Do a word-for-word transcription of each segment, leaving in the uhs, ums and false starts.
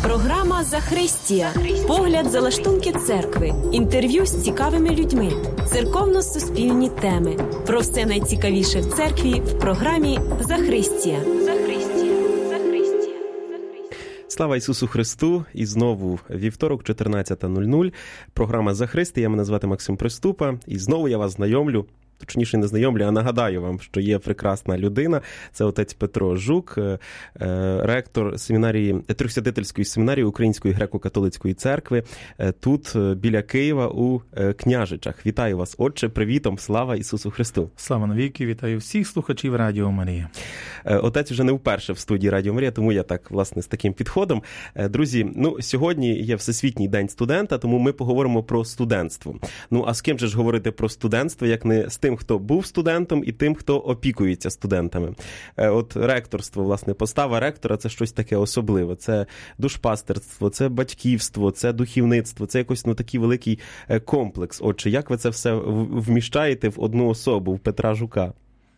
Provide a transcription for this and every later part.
Програма «Захристія». Погляд за лаштунки церкви. Інтерв'ю з цікавими людьми. Церковно-суспільні теми. Про все найцікавіше в церкві в програмі «Захристія». Слава Ісусу Христу! І знову вівторок, чотирнадцята нуль нуль. Програма «Захристія». Мене звати Максим Приступа. І знову я вас знайомлю. Точніше, не знайомлю, а нагадаю вам, що є прекрасна людина. Це отець Петро Жук, ректор семінарії, Трьохсвятительської семінарії Української греко-католицької церкви, тут, біля Києва, у Княжичах. Вітаю вас, отче, привітом, слава Ісусу Христу! Слава навіки, вітаю всіх слухачів Радіо Марія. Отець вже не вперше в студії Радіо Марія, тому я так, власне, з таким підходом. Друзі, ну, сьогодні є Всесвітній день студента, тому ми поговоримо про студентство. Ну, а з ким же ж говорити про студентство, як не з тим, хто був студентом, і тим, хто опікується студентами. От ректорство, власне, постава ректора – це щось таке особливе. Це душпастерство, це батьківство, це духовництво, це якось, ну, такий великий комплекс. Отже, як ви це все вміщаєте в одну особу, в Петра Жука?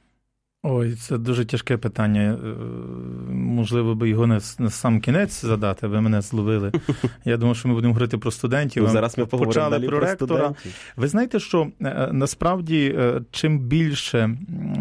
Ой, це дуже тяжке питання. Можливо, би його на сам кінець задати, ви мене зловили. Я думав, що ми будемо говорити про студентів. Ну, зараз ми поговоримо далі про, про студентів. Ви знаєте, що насправді, чим більше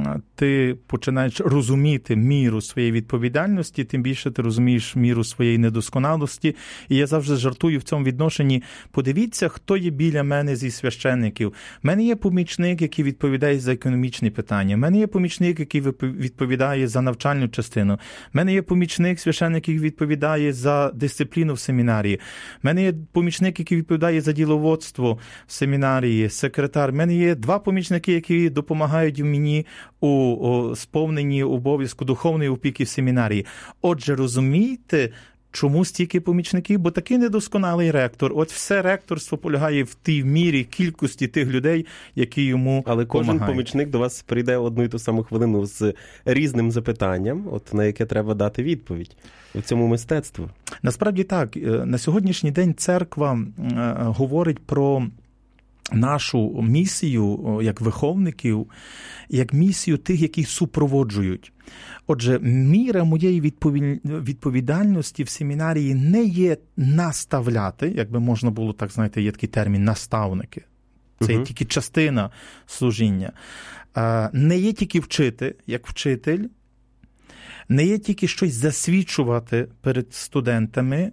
ти починаєш розуміти міру своєї відповідальності, тим більше ти розумієш міру своєї недосконалості. І я завжди жартую в цьому відношенні. Подивіться, хто є біля мене зі священників. У мене є помічник, який відповідає за економічні питання. У мене є помічник, який відповідає за навчальну частину. У мене є помічник, священник, який відповідає за дисципліну в семінарії. У мене є помічник, який відповідає за діловодство в семінарії, секретар. У мене є два помічники, які допомагають мені у, у сповненні обов'язку духовної опіки в семінарії. Отже, розумієте, чому стільки помічників? Бо такий недосконалий ректор. От все ректорство полягає в тій мірі кількості тих людей, які йому Але кожен помагають. Помічник до вас прийде одну і ту саму хвилину з різним запитанням, от на яке треба дати відповідь. В цьому мистецтво. Насправді так. На сьогоднішній день церква говорить про нашу місію як виховників, як місію тих, які супроводжують. Отже, міра моєї відповідальності в семінарії не є наставляти, якби можна було так, знаєте, є такий термін наставники. Це є uh-huh. тільки частина служіння. Не є тільки вчити, як вчитель, не є тільки щось засвідчувати перед студентами,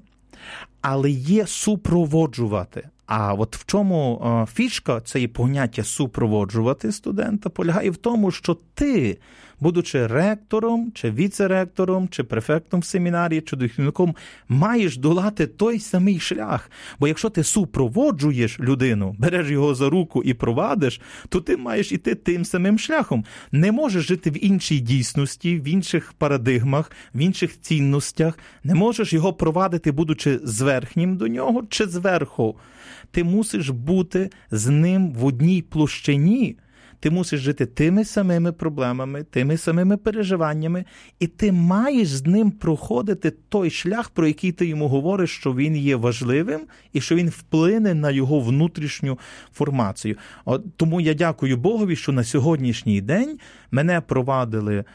але є супроводжувати. А от в чому фішка цієї поняття супроводжувати студента полягає в тому, що ти, будучи ректором, чи віце-ректором, чи префектом в семінарії, чи духовником, маєш долати той самий шлях. Бо якщо ти супроводжуєш людину, береш його за руку і провадиш, то ти маєш іти тим самим шляхом. Не можеш жити в іншій дійсності, в інших парадигмах, в інших цінностях. Не можеш його провадити, будучи зверхнім до нього, чи зверху. Ти мусиш бути з ним в одній площині. Ти мусиш жити тими самими проблемами, тими самими переживаннями, і ти маєш з ним проходити той шлях, про який ти йому говориш, що він є важливим і що він вплине на його внутрішню формацію. От, тому я дякую Богові, що на сьогоднішній день мене провадили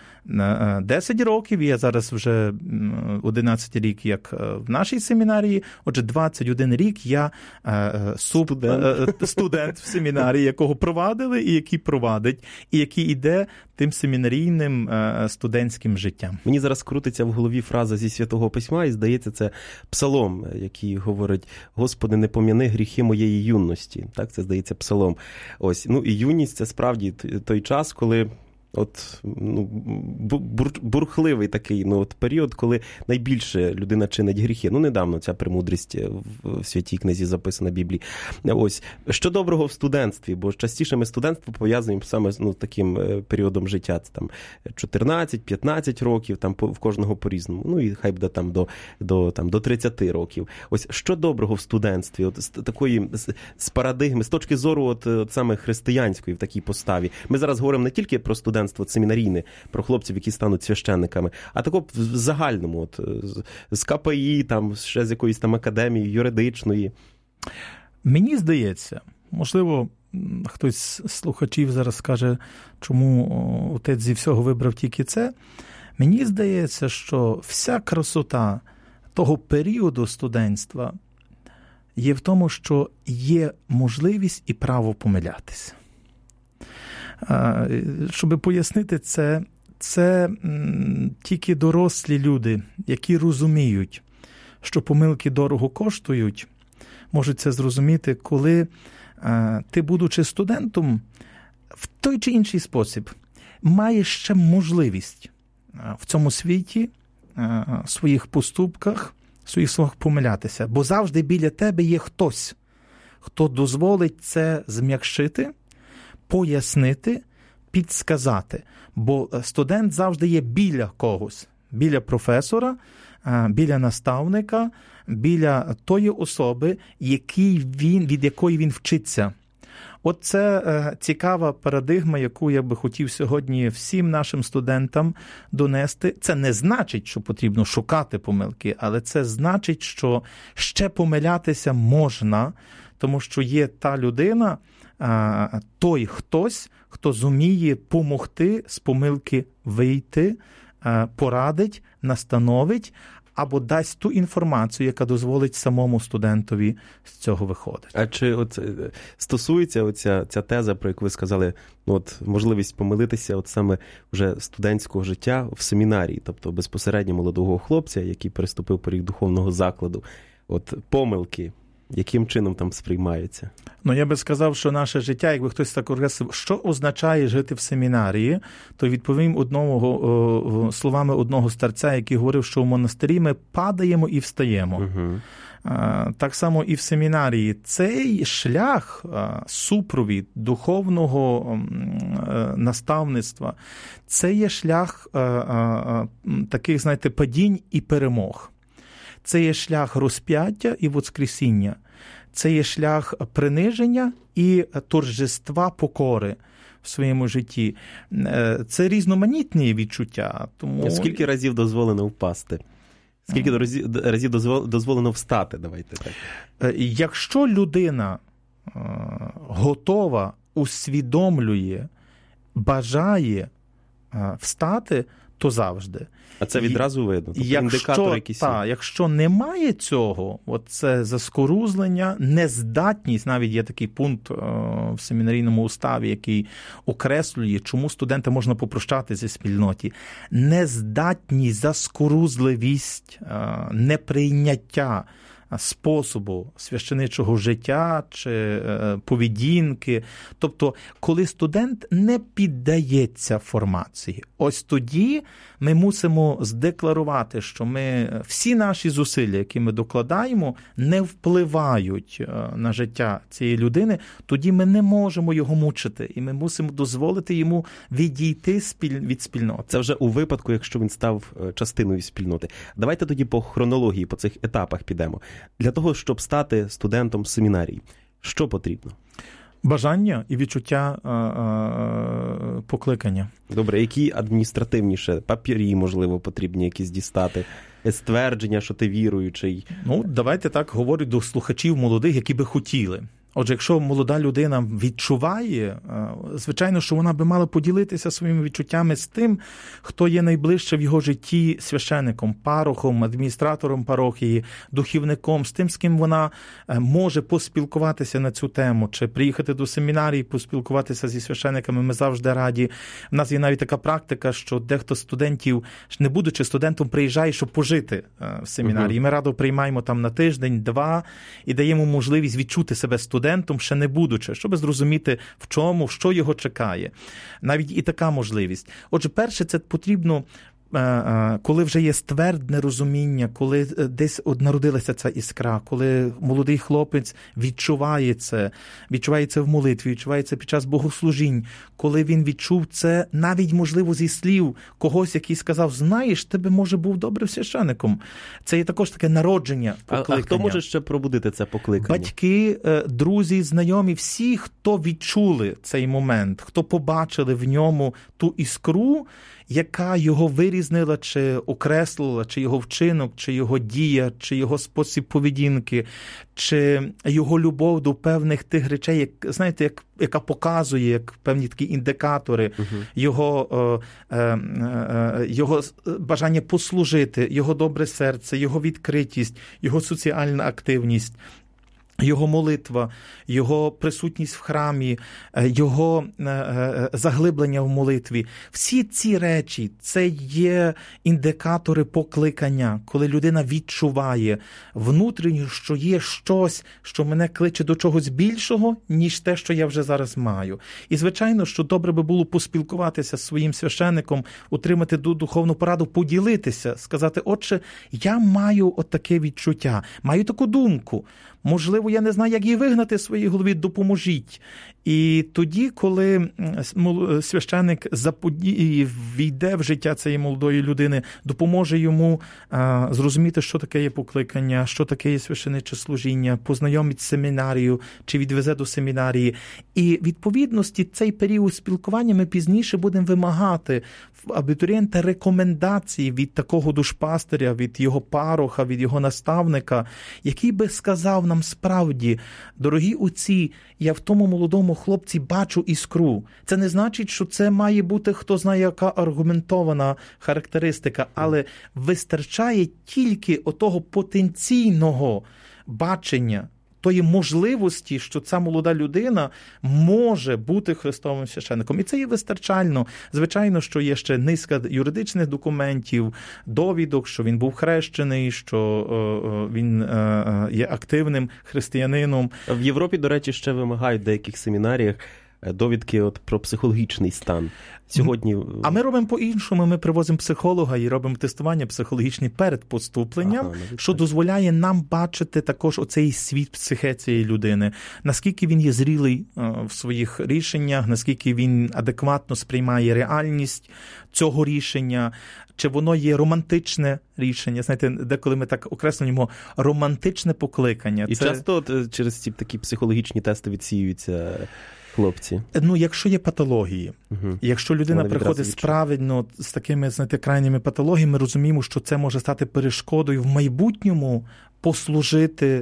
десять років, я зараз вже одинадцятий рік як в нашій семінарії, отже, двадцять один рік я суб, студент. студент в семінарії, якого провадили і який провадить, і який іде тим семінарійним студентським життям. Мені зараз крутиться в голові фраза зі Святого Письма, і здається, це псалом, який говорить: «Господи, не пом'яни гріхи моєї юності». Так, це, здається, псалом. Ось, ну і юність – це справді той час, коли От, ну, бур, бурхливий такий, ну, от період, коли найбільше людина чинить гріхи. Ну, недавно ця премудрість в Святій книзі записана в Біблії. Ось, що доброго в студентстві, бо частіше ми студентство пов'язуємо саме, ну, таким періодом життя. Це там чотирнадцять-п'ятнадцять років, там в кожного по-різному. Ну, і хай буде там до, до, там, до тридцяти років. Ось, що доброго в студентстві, от, з такої, з, з парадигми, з точки зору от, от саме християнської в такій поставі. Ми зараз говоримо не тільки про студентство семінарійне, про хлопців, які стануть священниками, а тако в загальному, от, з КПІ, там, ще з якоїсь там академії, юридичної. Мені здається, можливо, хтось з слухачів зараз скаже, чому отець зі всього вибрав тільки це. Мені здається, що вся красота того періоду студентства є в тому, що є можливість і право помилятися. Щоб пояснити це, це тільки дорослі люди, які розуміють, що помилки дорого коштують, можуть це зрозуміти, коли ти, будучи студентом, в той чи інший спосіб маєш ще можливість в цьому світі, в своїх поступках, в своїх словах помилятися. Бо завжди біля тебе є хтось, хто дозволить це зм'якшити, пояснити, підсказати. Бо студент завжди є біля когось, біля професора, біля наставника, біля тої особи, який він, від якої він вчиться. От це е, цікава парадигма, яку я би хотів сьогодні всім нашим студентам донести. Це не значить, що потрібно шукати помилки, але це значить, що ще помилятися можна, тому що є та людина, е, той хтось, хто зуміє помогти з помилки вийти, е, порадить, настановить, або дасть ту інформацію, яка дозволить самому студентові з цього виходити. А чи от стосується оця ця теза, про яку ви сказали, ну, от можливість помилитися от саме вже студентського життя в семінарії, тобто безпосередньо молодого хлопця, який переступив поріг духовного закладу, от помилки, яким чином там сприймаються? Ну, я би сказав, що наше життя, якби хтось так говорив, що означає жити в семінарії, то відповім одного, словами одного старця, який говорив, що в монастирі ми падаємо і встаємо. Угу. Так само і в семінарії. Цей шлях, супровід духовного наставництва, це є шлях таких, знаєте, падінь і перемог. Це є шлях розп'яття і воскресіння. Це є шлях приниження і торжества покори в своєму житті. Це різноманітні відчуття. Тому... Скільки разів дозволено впасти? Скільки mm. разів дозволено встати? Давайте так. Якщо людина готова, усвідомлює, бажає встати, то завжди. А це відразу видно? Тобто якщо, індикатор якийсь? Так, якщо немає цього, от це заскорузлення, нездатність, навіть є такий пункт в семінарійному уставі, який окреслює, чому студента можна попрощати зі спільноті. Нездатність, заскорузливість, неприйняття способу священичого життя чи поведінки. Тобто, коли студент не піддається формації, ось тоді ми мусимо здекларувати, що ми всі наші зусилля, які ми докладаємо, не впливають на життя цієї людини, тоді ми не можемо його мучити, і ми мусимо дозволити йому відійти від спільноти. Це вже у випадку, якщо він став частиною спільноти. Давайте тоді по хронології, по цих етапах підемо. Для того, щоб стати студентом семінарії, що потрібно? Бажання і відчуття а, а, покликання. Добре, які адміністративніше, папірі, можливо, потрібні якісь дістати? Ствердження, що ти віруючий? Ну, давайте так говорити до слухачів молодих, які би хотіли. Отже, якщо молода людина відчуває, звичайно, що вона би мала поділитися своїми відчуттями з тим, хто є найближче в його житті священником, парохом, адміністратором парохії, духівником, з тим, з ким вона може поспілкуватися на цю тему, чи приїхати до семінарії, поспілкуватися зі священниками, ми завжди раді. У нас є навіть така практика, що дехто з студентів, не будучи студентом, приїжджає, щоб пожити в семінарії. Uh-huh. Ми радо приймаємо там на тиждень, два, і даємо можливість відчути себе студентом, ще не будучи, щоб зрозуміти, в чому, що його чекає. Навіть і така можливість. Отже, перше, це потрібно, коли вже є ствердне розуміння, коли десь народилася ця іскра, коли молодий хлопець відчуває це, відчуває це в молитві, відчуває це під час богослужінь, коли він відчув це навіть, можливо, зі слів когось, який сказав, знаєш, тебе, може, був добрим священником. Це є також таке народження покликання. А, а хто може ще пробудити це покликання? Батьки, друзі, знайомі, всі, хто відчули цей момент, хто побачили в ньому ту іскру, яка його вирішила вирізнила, чи окреслила, чи його вчинок, чи його дія, чи його спосіб поведінки, чи його любов до певних тих речей, як, знаєте, як, яка показує, як певні такі індикатори, uh-huh. його, е, е, е, його бажання послужити, його добре серце, його відкритість, його соціальна активність, його молитва, його присутність в храмі, його заглиблення в молитві. Всі ці речі – це є індикатори покликання, коли людина відчуває внутрішньо, що є щось, що мене кличе до чогось більшого, ніж те, що я вже зараз маю. І, звичайно, що добре би було поспілкуватися з своїм священником, отримати духовну пораду, поділитися, сказати, отче, я маю от таке відчуття, маю таку думку. Можливо, я не знаю, як її вигнати в своїй голові, допоможіть. І тоді, коли священик війде в життя цієї молодої людини, допоможе йому а, зрозуміти, що таке є покликання, що таке є священиче служіння, познайомить з семінарією, чи відвезе до семінарії. І відповідності цей період спілкування ми пізніше будемо вимагати в абітурієнта рекомендації від такого душпастиря, від його пароха, від його наставника, який би сказав нам справді, дорогі отці, я в тому молодому хлопці бачу іскру. Це не значить, що це має бути, хто знає, яка аргументована характеристика, але вистачає тільки отого потенційного бачення, тої можливості, що ця молода людина може бути Христовим священником. І це є вистачально. Звичайно, що є ще низка юридичних документів, довідок, що він був хрещений, що він є активним християнином. В Європі, до речі, ще вимагають в деяких семінаріях довідки от про психологічний стан. Сьогодні... А ми робимо по-іншому. Ми привозимо психолога і робимо тестування психологічне перед поступленням, ага, що дозволяє нам бачити також оцей світ психе цієї людини. Наскільки він є зрілий в своїх рішеннях, наскільки він адекватно сприймає реальність цього рішення, чи воно є романтичне рішення. Знаєте, деколи ми так окреслюємо романтичне покликання. І Це... часто от, через ці такі психологічні тести відсіюються хлопці. Ну, якщо є патології, угу. якщо людина приходить правильно з такими, знаєте, крайніми патологіями, ми розуміємо, що це може стати перешкодою в майбутньому послужити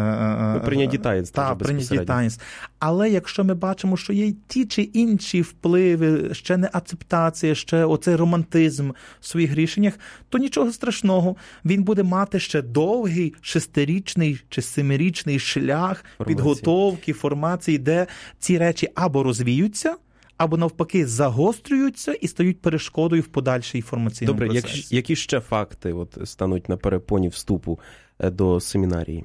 прийняті таїнств. Та, прийняті таїнств. Але якщо ми бачимо, що є ті чи інші впливи, ще не акцептація, ще оцей романтизм в своїх рішеннях, то нічого страшного. Він буде мати ще довгий шестирічний чи семирічний шлях формації. Підготовки, формації, де ці речі або розвіються, або навпаки загострюються і стають перешкодою в подальший інформаційному процесі. Добре, які, які ще факти от, стануть на перепоні вступу до семінарії?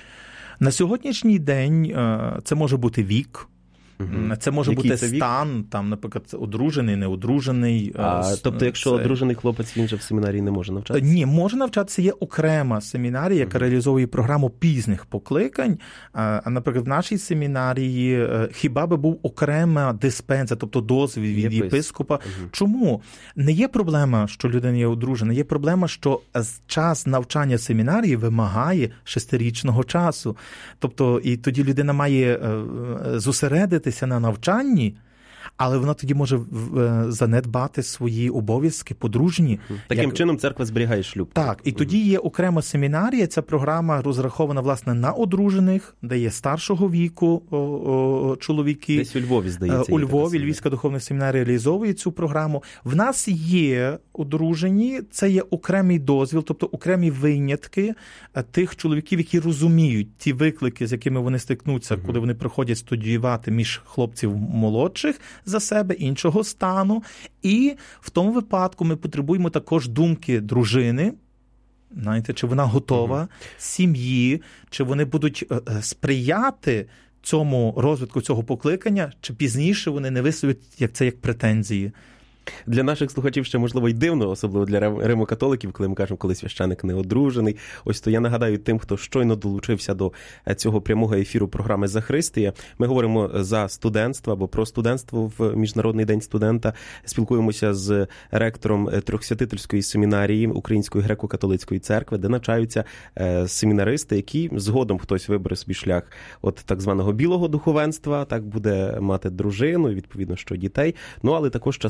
На сьогоднішній день це може бути вік, угу. це може Який бути це стан, вік? Там, наприклад, одружений, неодружений. А, тобто, якщо це... одружений хлопець, він же в семінарії не може навчатися? Ні, може навчатися. Є окрема семінарія, яка угу. реалізовує програму пізніх покликань. А, наприклад, в нашій семінарії хіба би був окрема диспенсія, тобто дозвіл від Єпис. єпископа. Угу. Чому? Не є проблема, що людина є одружена, є проблема, що час навчання семінарії вимагає шестирічного часу. Тобто, і тоді людина має зосередитися на навчанні, але вона тоді може занедбати свої обов'язки подружні. Таким Як... чином церква зберігає шлюб. Так, і тоді є окрема семінарія, ця програма розрахована, власне, на одружених, де є старшого віку о, о, чоловіки. Десь у Львові, здається. У Львові Львівська духовна семінарія реалізовує цю програму. В нас є одружені, це є окремий дозвіл, тобто окремі винятки тих чоловіків, які розуміють ті виклики, з якими вони стикнуться, угу. коли вони приходять студіювати між хлопців молодших за себе, іншого стану. І в тому випадку ми потребуємо також думки дружини, знаєте, чи вона готова, угу. сім'ї, чи вони будуть сприяти цьому розвитку цього покликання, чи пізніше вони не висловлять як це як претензії. Для наших слухачів ще, можливо, й дивно, особливо для римокатоликів, коли ми кажемо, коли священик не одружений. Ось то я нагадаю тим, хто щойно долучився до цього прямого ефіру програми «Захристія». Ми говоримо за студентство або про студентство в Міжнародний день студента. Спілкуємося з ректором Трьохсвятительської семінарії Української греко-католицької церкви, де навчаються семінаристи, які згодом хтось вибере собі шлях от так званого білого духовенства, так буде мати дружину і, відповідно, що дітей. Ну, але також частина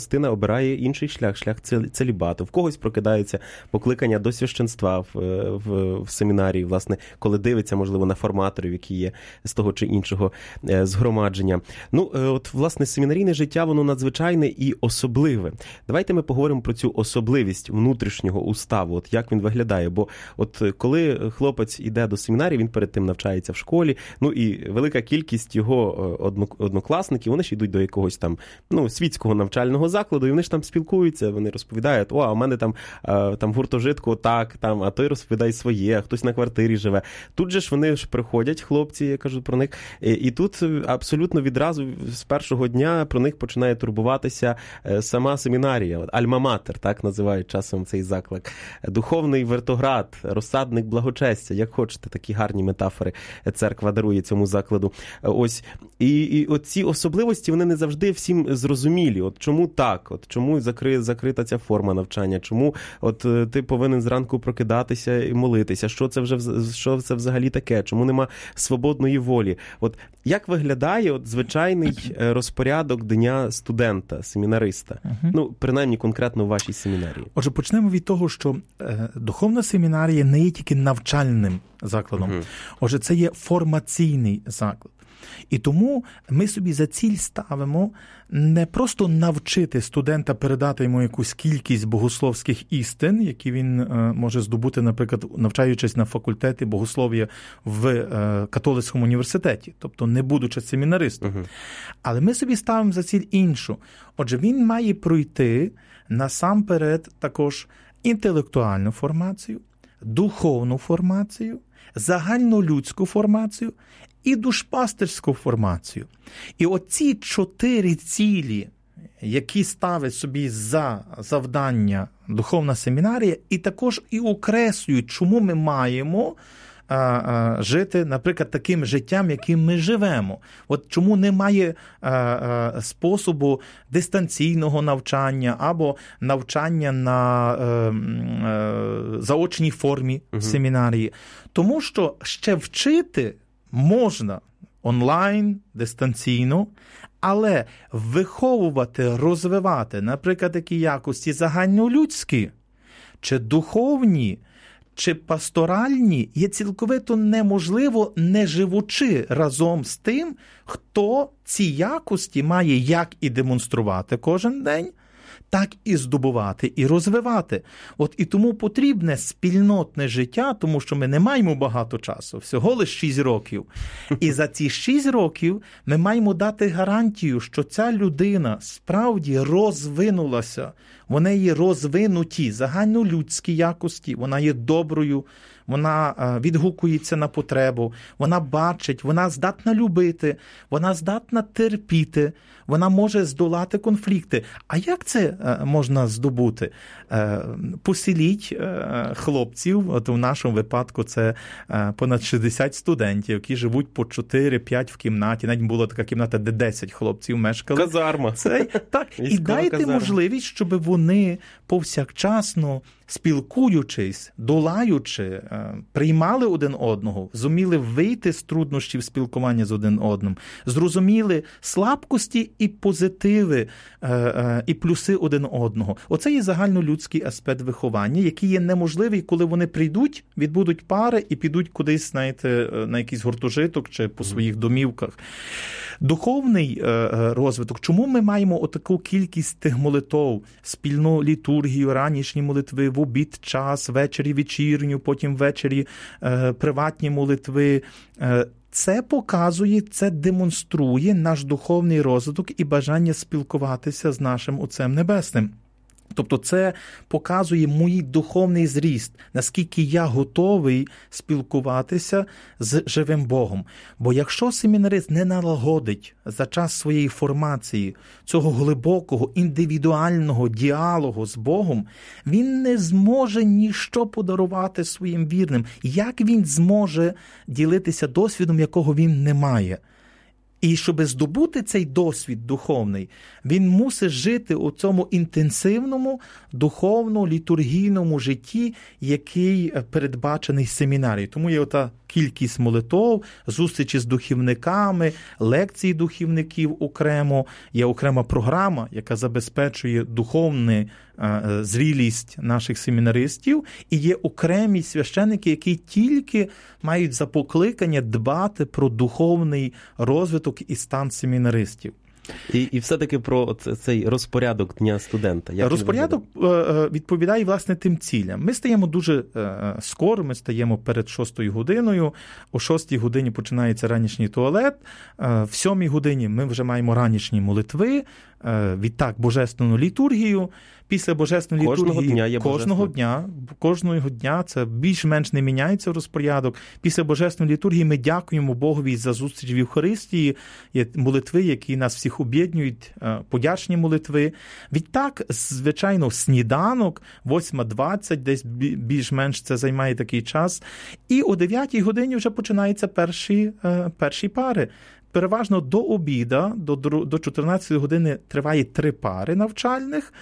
вибирає інший шлях, шлях целібату. В когось прокидається покликання до священства в, в, в семінарії, власне, коли дивиться, можливо, на форматорів, які є з того чи іншого згромадження. Ну, от, власне, семінарійне життя, воно надзвичайне і особливе. Давайте ми поговоримо про цю особливість внутрішнього уставу, от як він виглядає. Бо от коли хлопець іде до семінарії, він перед тим навчається в школі, ну і велика кількість його однокласників, вони ж йдуть до якогось там, ну, світського навчального закладу, і вони ж там спілкуються, вони розповідають, о, а у мене там, там гуртожитку так, там, а той розповідає своє, а хтось на квартирі живе. Тут же ж вони ж приходять, хлопці, я кажу про них, і тут абсолютно відразу з першого дня про них починає турбуватися сама семінарія, альма-матер, так називають часом цей заклик. Духовний вертоград, розсадник благочестя, як хочете, такі гарні метафори церква дарує цьому закладу. Ось, і, і оці особливості, вони не завжди всім зрозумілі. От чому так? От чому закри, закрита ця форма навчання? Чому от ти повинен зранку прокидатися і молитися? Що це вже що це взагалі таке? Чому нема свободної волі? От як виглядає от звичайний розпорядок дня студента, семінариста? Uh-huh. Ну, принаймні конкретно в вашій семінарії. Отже, почнемо від того, що е, духовна семінарія не є тільки навчальним закладом. Uh-huh. Отже, це є формаційний заклад. І тому ми собі за ціль ставимо не просто навчити студента, передати йому якусь кількість богословських істин, які він е, може здобути, наприклад, навчаючись на факультеті богослов'я в е, католицькому університеті, тобто не будучи семінаристом. Uh-huh. Але ми собі ставимо за ціль іншу. Отже, він має пройти насамперед також інтелектуальну формацію, духовну формацію, загальнолюдську формацію і душпастерську формацію. І оці чотири цілі, які ставить собі за завдання духовна семінарія, і також і окреслюють, чому ми маємо а, а, жити, наприклад, таким життям, яким ми живемо. От чому немає а, а, способу дистанційного навчання або навчання на а, а, заочній формі угу. семінарії. Тому що ще вчити можна онлайн, дистанційно, але виховувати, розвивати, наприклад, такі якості загальнолюдські, чи духовні, чи пасторальні, є цілковито неможливо, не живучи разом з тим, хто ці якості має як і демонструвати кожен день, так і здобувати, і розвивати. От і тому потрібне спільнотне життя, тому що ми не маємо багато часу, всього лише шість років. І за ці шість років ми маємо дати гарантію, що ця людина справді розвинулася, вона є розвинуті загальнолюдські якості, вона є доброю, вона відгукується на потребу, вона бачить, вона здатна любити, вона здатна терпіти, вона може здолати конфлікти. А як це можна здобути? Поселіть хлопців, от у нашому випадку це понад шістдесят студентів, які живуть по чотири-п'ять в кімнаті, навіть була така кімната, де десять хлопців мешкали. Казарма. Це, так, і дайте казарма. Можливість, щоб вони повсякчасно, спілкуючись, долаючи, приймали один одного, зуміли вийти з труднощів спілкування з один одним, зрозуміли слабкості і позитиви, і плюси один одного. Оце є загальнолюдський аспект виховання, який є неможливий, коли вони прийдуть, відбудуть пари і підуть кудись, знаєте, на якийсь гуртожиток чи по своїх домівках. Духовний розвиток. Чому ми маємо отаку кількість тих молитов, спільну літургію, ранішні молитви, в обід час, ввечері вечірню, потім ввечері е, приватні молитви? Е, це показує, це демонструє наш духовний розвиток і бажання спілкуватися з нашим Отцем Небесним. Тобто це показує мій духовний зріст, наскільки я готовий спілкуватися з живим Богом. Бо якщо семінарист не налагодить за час своєї формації цього глибокого, індивідуального діалогу з Богом, він не зможе ніщо подарувати своїм вірним. Як він зможе ділитися досвідом, якого він не має? І щоб здобути цей досвід духовний, він мусить жити у цьому інтенсивному духовно-літургійному житті, який передбачений семінарією. Тому є ота кількість молитов, зустрічі з духівниками, лекції духівників окремо, є окрема програма, яка забезпечує духовну зрілість наших семінаристів, і є окремі священники, які тільки мають за покликання дбати про духовний розвиток і стан семінаристів. І, і все-таки про цей розпорядок Дня студента. Як розпорядок відповідає, власне, тим цілям. Ми стаємо дуже скоро, ми стаємо перед шостою годиною, о шостій годині починається ранішній туалет, в сьомій годині ми вже маємо ранішні молитви, відтак божественну літургію. Після божественної кожного літургії дня є кожного дня, кожного дня це більш-менш не міняється розпорядок. Після божественної літургії ми дякуємо Богові за зустріч в Євхаристії, є молитви, які нас всіх об'єднують, подячні молитви. Відтак, звичайно, сніданок, восьма двадцять, десь більш-менш це займає такий час. І о дев'ятій годині вже починаються перші, перші пари. Переважно до обіда, до, до чотирнадцятої години триває три пари навчальних.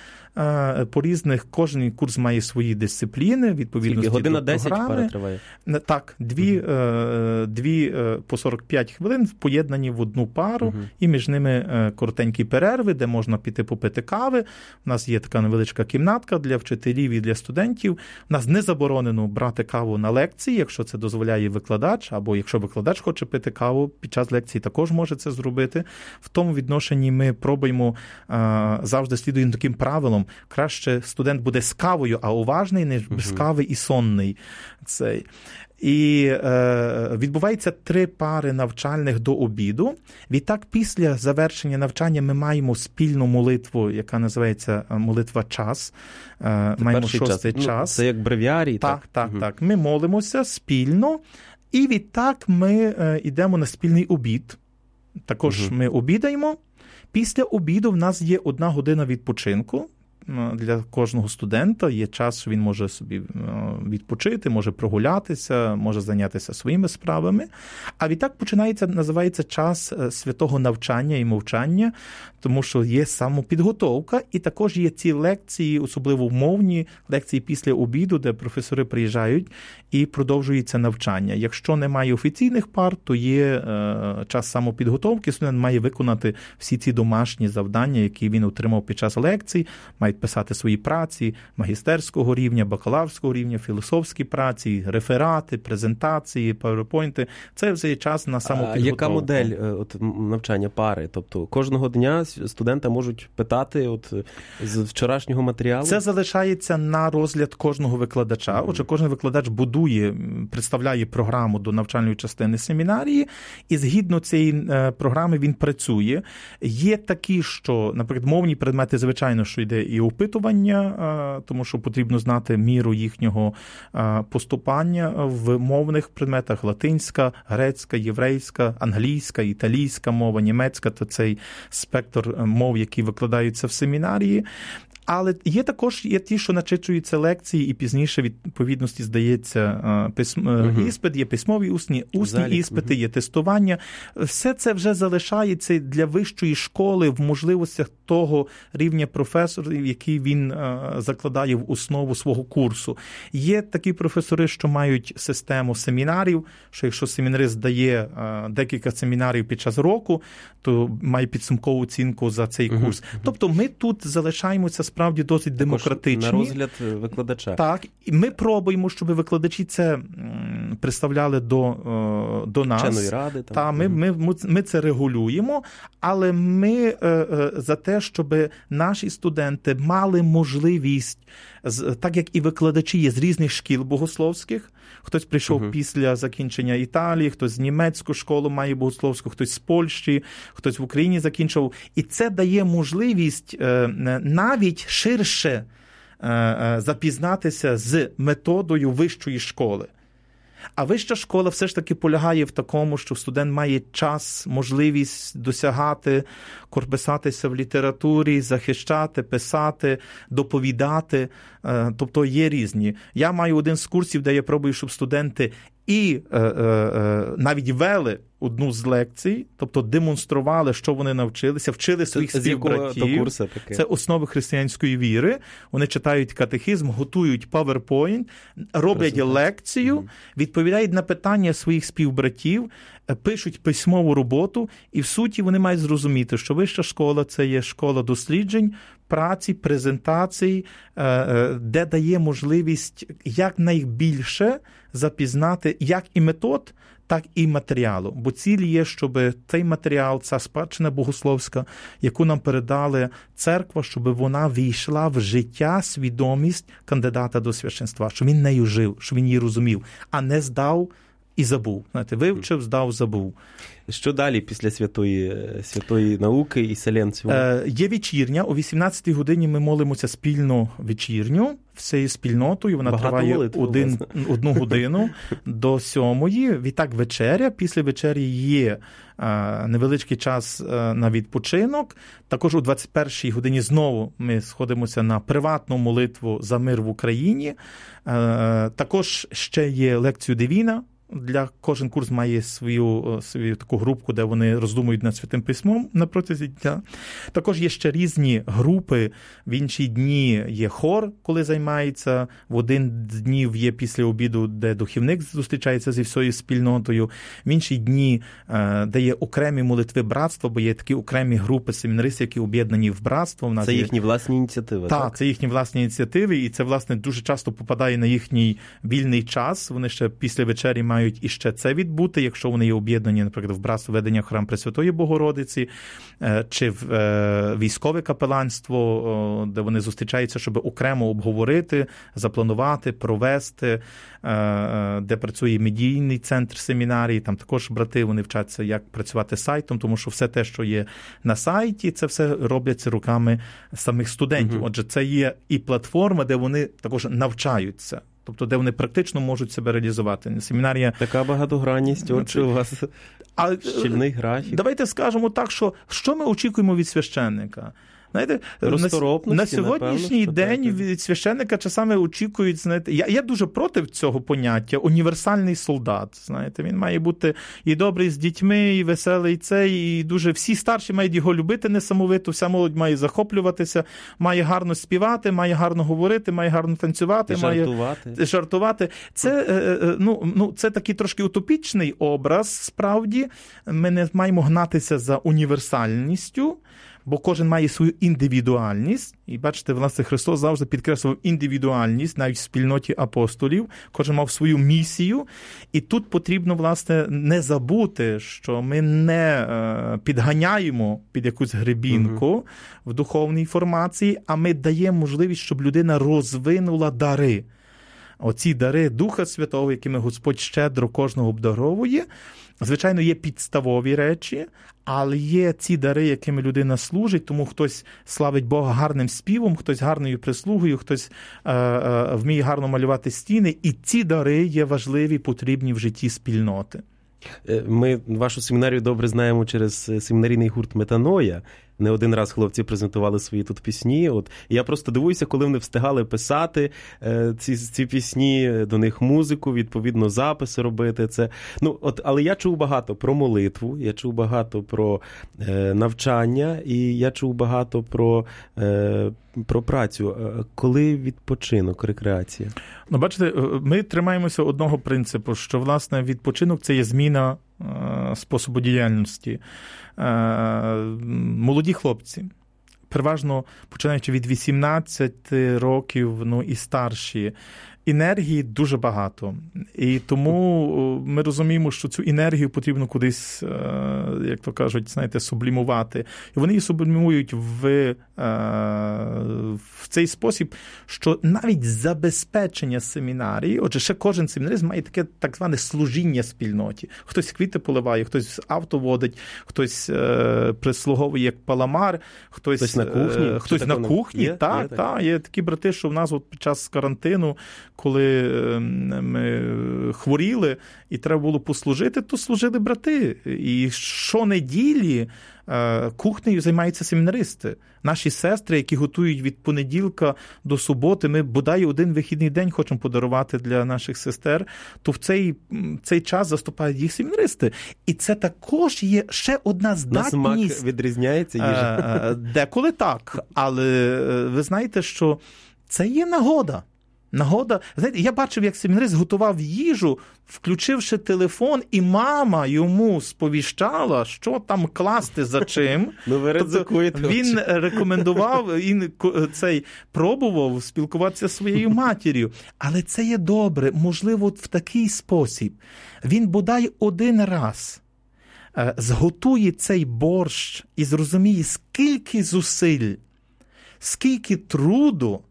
По різних, кожен курс має свої дисципліни, відповідності до програми. Година десять пара триває? Так, дві, uh-huh. дві по сорок п'ять хвилин поєднані в одну пару, uh-huh. і між ними коротенькі перерви, де можна піти попити кави. У нас є така невеличка кімнатка для вчителів і для студентів. У нас не заборонено брати каву на лекції, якщо це дозволяє викладач, або якщо викладач хоче пити каву під час лекції, також може це зробити. В тому відношенні ми пробуємо, завжди слідуємо таким правилам. Краще студент буде з кавою, а уважний, ніж без кави і сонний. Цей. І е, відбувається три пари навчальних до обіду. Відтак, після завершення навчання ми маємо спільну молитву, яка називається молитва час. Е, маємо шостий час. час. Ну, це як бревіарій. Так, так, так, угу. так. Ми молимося спільно, і відтак ми е, йдемо на спільний обід. Також угу. ми обідаємо. Після обіду в нас є одна година відпочинку. Для кожного студента є час, що він може собі відпочити, може прогулятися, може зайнятися своїми справами. А відтак починається, називається час святого навчання і мовчання, тому що є самопідготовка, і також є ці лекції, особливо мовні лекції після обіду, де професори приїжджають і продовжується навчання. Якщо немає офіційних пар, то є е, час самопідготовки, студент має виконати всі ці домашні завдання, які він отримав під час лекцій, мають писати свої праці магістерського рівня, бакалаврського рівня, філософські праці, реферати, презентації, пауерпойнти. Це вже є час на самопідготовку. А яка модель от, навчання пари? Тобто кожного дня студента можуть питати от, з вчорашнього матеріалу? Це залишається на розгляд кожного викладача. Mm-hmm. Отже, кожен викладач будує, представляє програму до навчальної частини семінарії, і згідно цієї програми він працює. Є такі, що, наприклад, мовні предмети, звичайно, що йде і опитування, тому що потрібно знати міру їхнього поступання в мовних предметах: латинська, грецька, єврейська, англійська, італійська мова, німецька, то цей спектр мов, які викладаються в семінарії. Але є також є ті, що начитуються лекції, і пізніше відповідності здається письм... uh-huh. іспит, є письмові усні, усні Залік. іспити, uh-huh. є тестування. Все це вже залишається для вищої школи в можливостях того рівня професорів, який він закладає в основу свого курсу. Є такі професори, що мають систему семінарів, що якщо семінарист здає декілька семінарів під час року, то має підсумкову оцінку за цей курс. Uh-huh. Тобто ми тут залишаємося справді досить демократичні. На розгляд викладача. Так. І ми пробуємо, щоб викладачі це представляли до, до нас. Вченої ради. Там. Та, ми, ми, ми це регулюємо, але ми за те, щоб наші студенти мали можливість, так як і викладачі є з різних шкіл богословських, хтось прийшов uh-huh. після закінчення Італії, хтось з німецьку школу має богословську, хтось з Польщі, хтось в Україні закінчив. І це дає можливість навіть ширше запізнатися з методою вищої школи. А вища школа все ж таки полягає в такому, що студент має час, можливість досягати, корписатися в літературі, захищати, писати, доповідати. Тобто є різні. Я маю один з курсів, де я пробую, щоб студенти і е, е, навіть вели одну з лекцій, тобто демонстрували, що вони навчилися, вчили своїх з співбратів. Це основи християнської віри. Вони читають катехизм, готують PowerPoint, роблять лекцію, угу. відповідають на питання своїх співбратів, пишуть письмову роботу, і в суті вони мають зрозуміти, що вища школа – це є школа досліджень, праці, презентацій, де дає можливість якнайбільше запізнати як і метод, так і матеріалу. Бо ціль є, щоб цей матеріал, ця спадщина богословська, яку нам передали церква, щоб вона війшла в життя, свідомість кандидата до священства, щоб він нею жив, щоб він її розумів, а не здав і забув. Знаєте, вивчив, здав, забув. Що далі після святої, святої науки і селенцію? Е, є вечірня. О вісімнадцятій годині ми молимося спільну вечірню всією спільнотою. Вона Багато триває молитв, один, одну годину до сьомої. Відтак вечеря. Після вечері є е, невеличкий час е, на відпочинок. Також о двадцять першій годині знову ми сходимося на приватну молитву за мир в Україні. Е, також ще є лекцію Дивіна. Для кожен курс має свою, свою таку групку, де вони роздумують над Святим Письмом на протязі дня. Також є ще різні групи. В інші дні є хор, коли займається. В один з днів є після обіду, де духовник зустрічається зі всією спільнотою. В інші дні, де є окремі молитви братства, бо є такі окремі групи семінаристів, які об'єднані в братство. В нас це є... їхні власні ініціативи, так? Так, це їхні власні ініціативи, і це, власне, дуже часто попадає на їхній вільний час. Вони ще після вечері мають і ще це відбути, якщо вони є об'єднані, наприклад, в братство ведення храм Пресвятої Богородиці, чи в військове капеланство, де вони зустрічаються, щоб окремо обговорити, запланувати, провести, де працює медійний центр семінарії, там також брати, вони вчаться, як працювати з сайтом, тому що все те, що є на сайті, це все робляться руками самих студентів. Угу. Отже, це є і платформа, де вони також навчаються. Тобто, де вони практично можуть себе реалізувати. Семінарія... Така багатогранність, отже, у вас а, щільний графік. Давайте скажемо так, що що ми очікуємо від священника? Знаєте, на сьогоднішній напевно, день так. від священника часами очікують, знаєте, я, я дуже проти цього поняття, універсальний солдат, знаєте, він має бути і добрий з дітьми, і веселий цей, і дуже всі старші мають його любити несамовито, вся молодь має захоплюватися, має гарно співати, має гарно говорити, має гарно танцювати, має жартувати. жартувати. Це, ну, ну, це такий трошки утопічний образ, справді, ми не маємо гнатися за універсальністю, бо кожен має свою індивідуальність. І бачите, власне, Христос завжди підкреслював індивідуальність, навіть в спільноті апостолів. Кожен мав свою місію. І тут потрібно, власне, не забути, що ми не підганяємо під якусь гребінку угу. в духовній формації, а ми даємо можливість, щоб людина розвинула дари. Оці дари Духа Святого, якими Господь щедро кожного обдаровує, звичайно, є підставові речі, але є ці дари, якими людина служить, тому хтось славить Бога гарним співом, хтось гарною прислугою, хтось е, е, вміє гарно малювати стіни, і ці дари є важливі, потрібні в житті спільноти. Ми вашу семінарію добре знаємо через семінарійний гурт «Метаноя». Не один раз хлопці презентували свої тут пісні. От я просто дивуюся, коли вони встигали писати е, ці, ці пісні, до них музику, відповідно, записи робити. Це, ну, от, але я чув багато про молитву, я чув багато про е, навчання, і я чув багато про, е, про працю. Коли відпочинок, рекреація? Ну, бачите, ми тримаємося одного принципу, що, власне, відпочинок – це є зміна е, способу діяльності. Молоді хлопці, переважно починаючи від вісімнадцяти років, ну і старші, енергії дуже багато. І тому ми розуміємо, що цю енергію потрібно кудись, як то кажуть, знаєте, сублімувати. І вони її сублімують в, в цей спосіб, що навіть забезпечення семінарії, отже, ще кожен семінарист має таке так зване служіння спільноті. Хтось квіти поливає, хтось авто водить, хтось прислуговує як паламар, хтось, хтось на кухні. Хтось на кухні, є, так, є, так. Є такі брати, що в нас от під час карантину, коли ми хворіли і треба було послужити, то служили брати. І щонеділі кухнею займаються семінаристи. Наші сестри, які готують від понеділка до суботи, ми бодай один вихідний день хочемо подарувати для наших сестер, то в цей, цей час заступають їх семінаристи. І це також є ще одна здатність. На смак відрізняється їжа? Деколи так, але ви знаєте, що це є нагода. Нагода. Знаєте, я бачив, як семінарист готував їжу, включивши телефон, і мама йому сповіщала, що там класти за чим. Ну, ви ризикуєте. Він рекомендував, він цей пробував спілкуватися зі своєю матір'ю. Але це є добре, можливо, в такий спосіб. Він бодай один раз зготує цей борщ і зрозуміє, скільки зусиль, скільки труду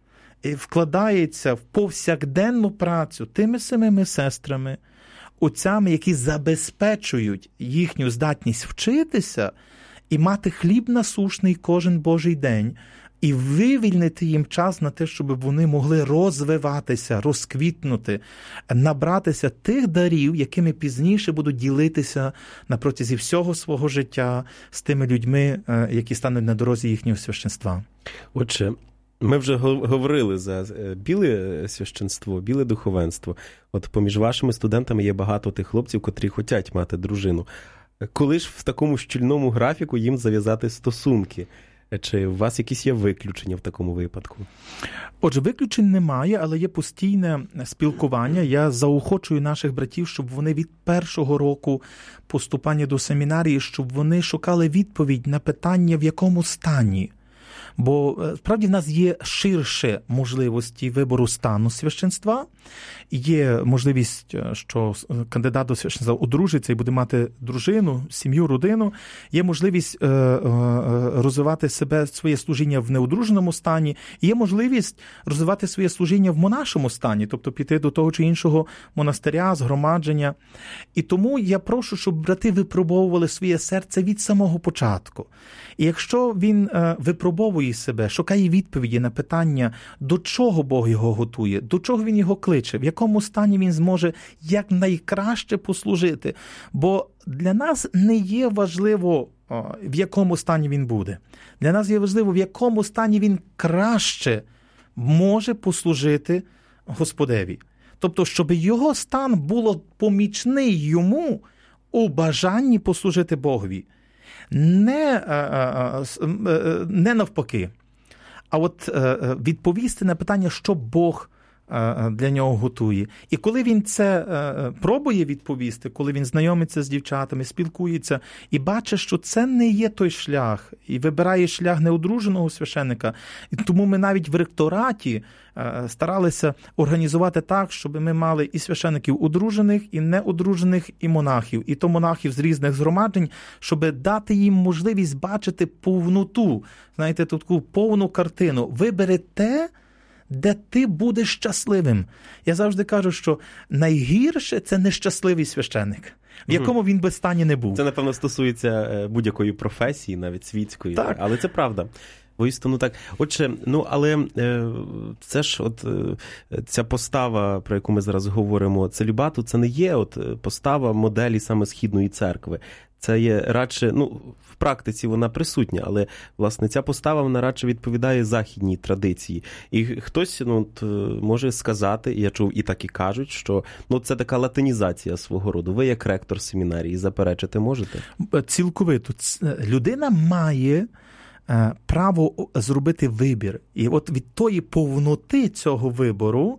вкладається в повсякденну працю тими самими сестрами, отцями, які забезпечують їхню здатність вчитися і мати хліб насушний кожен Божий день, і вивільнити їм час на те, щоб вони могли розвиватися, розквітнути, набратися тих дарів, якими пізніше будуть ділитися на протязі всього свого життя з тими людьми, які стануть на дорозі їхнього священства. Отже, ми вже говорили за біле священство, біле духовенство. От поміж вашими студентами є багато тих хлопців, котрі хочуть мати дружину. Коли ж в такому щільному графіку їм зав'язати стосунки? Чи у вас якісь є виключення в такому випадку? Отже, виключень немає, але є постійне спілкування. Я заохочую наших братів, щоб вони від першого року поступання до семінарії, щоб вони шукали відповідь на питання, в якому стані. Бо, справді, в нас є ширше можливості вибору стану священства. Є можливість, що кандидат до священства одружиться і буде мати дружину, сім'ю, родину. Є можливість розвивати себе, своє служіння в неодруженому стані. Є можливість розвивати своє служіння в монашому стані, тобто піти до того чи іншого монастиря, згромадження. І тому я прошу, щоб брати випробовували своє серце від самого початку. І якщо він випробовує себе, шукає відповіді на питання, до чого Бог його готує, до чого він його кличе, в якому стані він зможе якнайкраще послужити. Бо для нас не є важливо, в якому стані він буде. Для нас є важливо, в якому стані він краще може послужити Господеві. Тобто, щоб його стан було помічний йому у бажанні послужити Богові. Не, не навпаки, а от відповісти на питання, що Бог для нього готує. І коли він це пробує відповісти, коли він знайомиться з дівчатами, спілкується і бачить, що це не є той шлях, і вибирає шлях неодруженого священника, і тому ми навіть в ректораті старалися організувати так, щоб ми мали і священиків одружених, і неодружених, і монахів, і то монахів з різних згромаджень, щоб дати їм можливість бачити повноту, знаєте, таку повну картину. Вибери те, де ти будеш щасливим. Я завжди кажу, що найгірше – це нещасливий священник, в якому він би стані не був. Це, напевно, стосується будь-якої професії, навіть світської. Так. Але це правда. Воістину так. Отже, ну, але це ж от ця постава, про яку ми зараз говоримо, целібату, це не є от постава моделі саме Східної церкви. Це є радше, ну, в практиці вона присутня, але, власне, ця постава, вона радше відповідає західній традиції. І хтось, ну, от, може сказати, я чув, і так і кажуть, що, ну, це така латинізація свого роду. Ви, як ректор семінарії, заперечити можете? Цілковито. Людина має право зробити вибір. І от від тої повноти цього вибору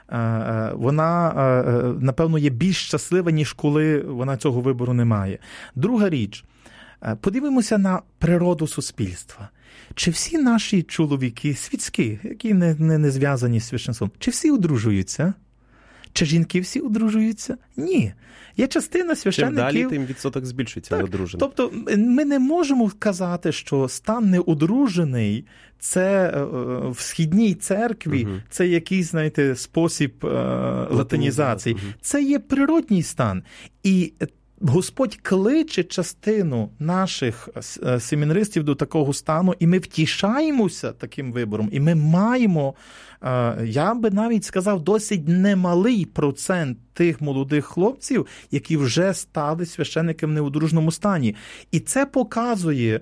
вона, напевно, є більш щаслива, ніж коли вона цього вибору не має. Друга річ. Подивимося на природу суспільства. Чи всі наші чоловіки світські, які не, не, не зв'язані з священством, чи всі одружуються? Чи жінки всі одружуються? Ні. Є частина священників... Чим далі, тим відсоток збільшується неодружених. Тобто ми не можемо казати, що стан неодружений – це в Східній церкві, угу. це якийсь, знаєте, спосіб е, латинізації. Угу. Це є природній стан. І Господь кличе частину наших семінаристів до такого стану, і ми втішаємося таким вибором, і ми маємо я би навіть сказав, досить немалий процент тих молодих хлопців, які вже стали священниками в неодруженому стані. І це показує,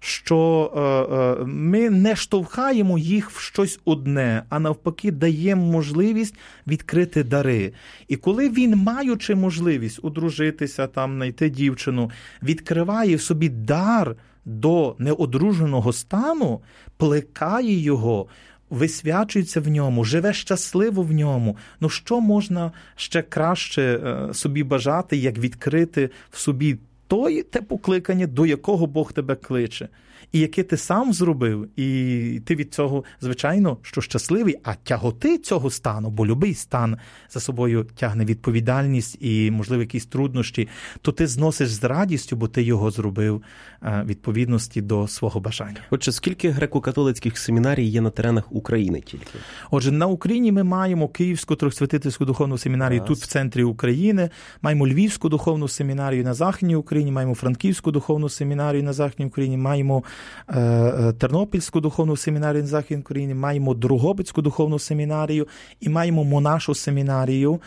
що ми не штовхаємо їх в щось одне, а навпаки даємо можливість відкрити дари. І коли він, маючи можливість одружитися, там, знайти дівчину, відкриває в собі дар до неодруженого стану, плекає його, висвячується в ньому, живе щасливо в ньому. Ну що можна ще краще собі бажати, як відкрити в собі той, те покликання, до якого Бог тебе кличе, і яке ти сам зробив, і ти від цього, звичайно, що щасливий, а тяготи цього стану, бо любий стан за собою тягне відповідальність і, можливо, якісь труднощі, то ти зносиш з радістю, бо ти його зробив відповідності до свого бажання. Отже, скільки греко-католицьких семінарій є на теренах України тільки? Отже, на Україні ми маємо Київську Трьохсвятительську духовну семінарію Раз. Тут в центрі України, маємо Львівську духовну семінарію на Західній Україні, маємо Франківську духовну семінарію на Західній Україні, маємо Тернопільську духовну семінарію на Західній Україні, маємо Дрогобицьку духовну семінарію і маємо Монашу семінарію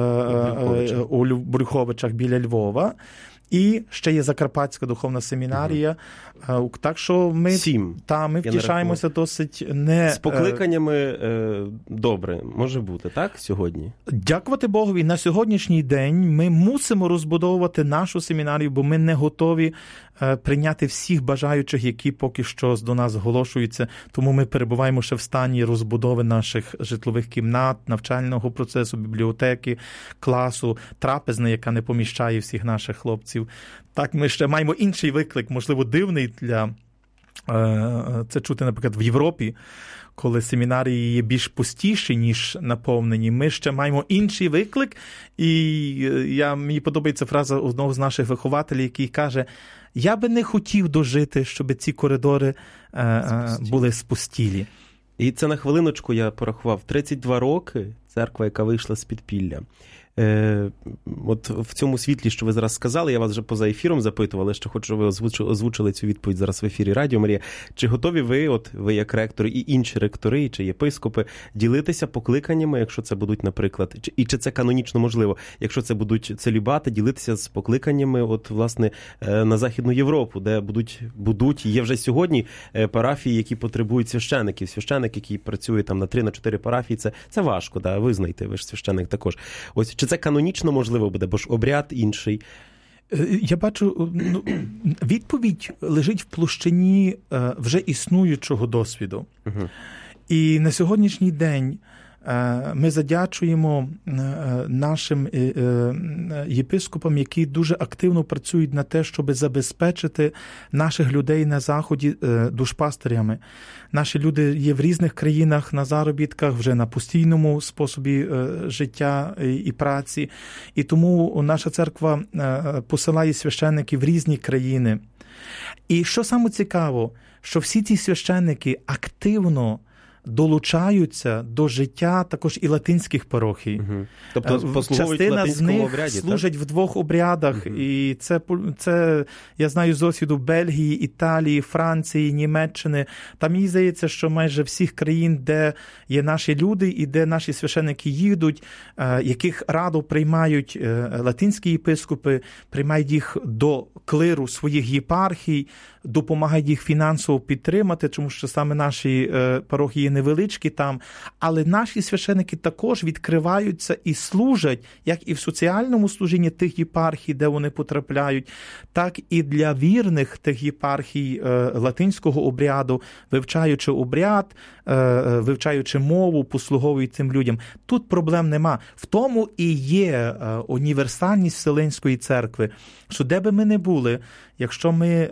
у Брюховичах біля Львова. І ще є Закарпатська духовна семінарія. Угу. Так що ми, Сім. Та, ми втішаємося досить не... З покликаннями е, добре, може бути, так, сьогодні? Дякувати Богові, на сьогоднішній день ми мусимо розбудовувати нашу семінарію, бо ми не готові е, прийняти всіх бажаючих, які поки що до нас зголошуються. Тому ми перебуваємо ще в стані розбудови наших житлових кімнат, навчального процесу, бібліотеки, класу, трапезни, яка не поміщає всіх наших хлопців. Так, ми ще маємо інший виклик, можливо, дивний для... Це чути, наприклад, в Європі, коли семінарії є більш пустіші, ніж наповнені. Ми ще маємо інший виклик, і я, мені подобається фраза одного з наших вихователів, який каже, я би не хотів дожити, щоб ці коридори спустілі. були спустілі. І це на хвилиночку я порахував. тридцять два роки церква, яка вийшла з підпілля. Е, от в цьому світлі, що ви зараз сказали, я вас вже поза ефіром запитував, але ще хочу, щоб ви озвучили, озвучили цю відповідь зараз в ефірі Радіо Марія. Чи готові ви, от ви як ректор і інші ректори, чи єпископи, ділитися покликаннями, якщо це будуть, наприклад, чи, і чи це канонічно можливо, якщо це будуть целібати, ділитися з покликаннями, от, власне, на Західну Європу, де будуть, будуть, є вже сьогодні парафії, які потребують священиків. Священик, який працює там на три-чотири парафії, це, це важко, да, ви знаєте, ви ж священик також. Ось, чи це канонічно можливо буде, бо ж обряд інший? Я бачу, ну, відповідь лежить в площині вже існуючого досвіду. Угу. І на сьогоднішній день ми задячуємо нашим єпископам, які дуже активно працюють на те, щоб забезпечити наших людей на Заході душпастирями. Наші люди є в різних країнах на заробітках, вже на постійному способі життя і праці. І тому наша церква посилає священників в різні країни. І що саме цікаво, що всі ці священники активно долучаються до життя також і латинських парохій. Угу. Тобто частина з них обряді, служать так? в двох обрядах. Угу. І це, це, я знаю з досвіду Бельгії, Італії, Франції, Німеччини. Там мені здається, що майже всіх країн, де є наші люди і де наші священники їдуть, яких радо приймають латинські єпископи, приймають їх до клиру своїх єпархій, допомагають їх фінансово підтримати, тому що саме наші парохії невеличкі там, але наші священики також відкриваються і служать, як і в соціальному служінні тих єпархій, де вони потрапляють, так і для вірних тих єпархій латинського обряду, вивчаючи обряд, вивчаючи мову, послуговують цим людям. Тут проблем нема. В тому і є універсальність Вселенської церкви, що де би ми не були, якщо ми,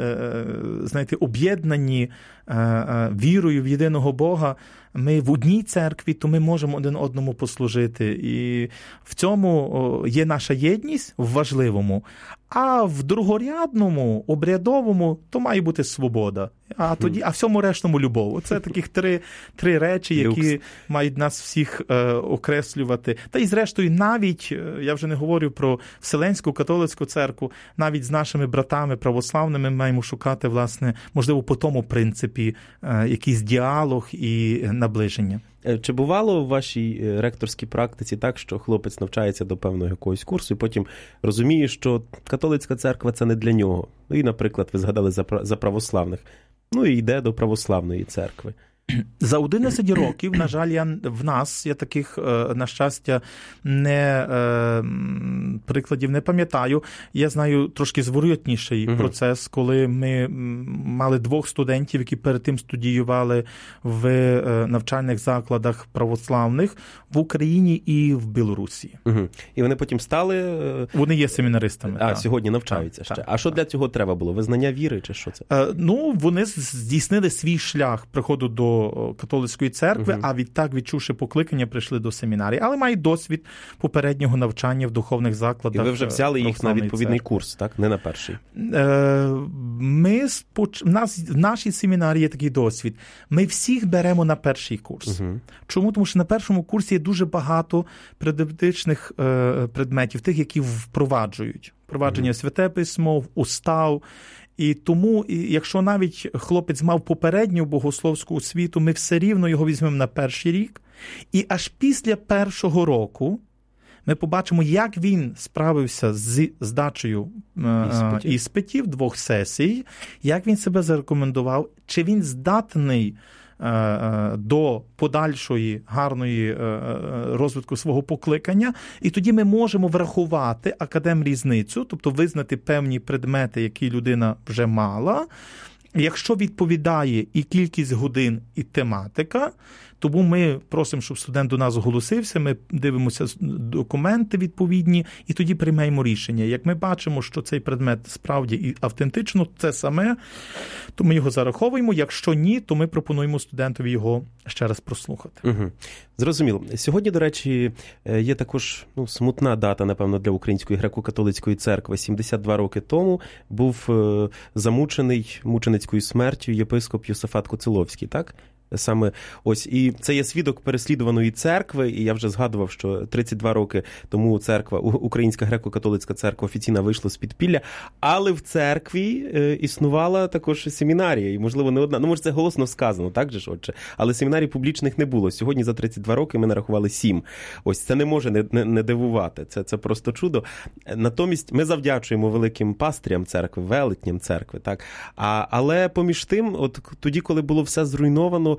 знаєте, об'єднані вірою в єдиного Бога, ми в одній церкві, то ми можемо один одному послужити. І в цьому є наша єдність в важливому. А в другорядному, обрядовому, то має бути свобода. а тоді, а всьому рештому любов. Це таких три, три речі, які Люкс. мають нас всіх е, окреслювати. Та й зрештою навіть, я вже не говорю про Вселенську католицьку церкву, навіть з нашими братами православними маємо шукати, власне, можливо, по тому принципі е, якийсь діалог і наближення. Чи бувало в вашій ректорській практиці так, що хлопець навчається до певного якогось курсу і потім розуміє, що католицька церква – це не для нього? Ну і, наприклад, ви згадали за православних. Ну і йде до православної церкви. За одинадцять років, на жаль, я, в нас, я таких, на щастя, не, прикладів не пам'ятаю. Я знаю трошки зворотніший uh-huh. процес, коли ми мали двох студентів, які перед тим студіювали в навчальних закладах православних в Україні і в Білорусі. Uh-huh. І вони потім стали... Вони є семінаристами. А, так. сьогодні навчаються так, ще. Так, а що так. для цього треба було? Визнання віри чи що це? Ну, вони здійснили свій шлях приходу до католицької церкви, uh-huh. а відтак, відчувши покликання, прийшли до семінарії. Але мають досвід попереднього навчання в духовних закладах. І ви вже взяли їх на відповідний церкви. Курс, так? Не на перший? Ми, в, нас, в нашій семінарії є такий досвід. Ми всіх беремо на перший курс. Uh-huh. Чому? Тому що на першому курсі є дуже багато предметичних предметів, тих, які впроваджують. Впровадження uh-huh. святе письмо, в устав. І тому, якщо навіть хлопець мав попередню богословську освіту, ми все рівно його візьмемо на перший рік. І аж після першого року ми побачимо, як він справився з здачею іспитів, іспитів двох сесій, як він себе зарекомендував, чи він здатний до подальшої гарної розвитку свого покликання, і тоді ми можемо врахувати академрізницю, тобто визнати певні предмети, які людина вже мала. Якщо відповідає і кількість годин, і тематика, тому ми просимо, щоб студент до нас зголосився, ми дивимося документи відповідні, і тоді приймаємо рішення. Як ми бачимо, що цей предмет справді і автентично це саме, то ми його зараховуємо. Якщо ні, то ми пропонуємо студентові його ще раз прослухати. Угу. Зрозуміло. Сьогодні, до речі, є також ну, смутна дата, напевно, для Української греко-католицької церкви. сімдесят два роки тому був замучений мученицькою смертю єпископ Йосафат Коциловський, так? Саме ось, і це є свідок переслідуваної церкви, і я вже згадував, що тридцять два роки тому церква, Українська греко-католицька церква офіційно вийшла з підпілля, але в церкві е, існувала також семінарія, і, можливо, не одна, ну, може, це голосно сказано, так же ж, отже, але семінарій публічних не було. Сьогодні за тридцять два роки ми нарахували сім. Ось, це не може не, не, не дивувати, це, це просто чудо. Натомість ми завдячуємо великим пастирям церкви, велетням церкви, так, а, але поміж тим, от тоді, коли було все зруйновано,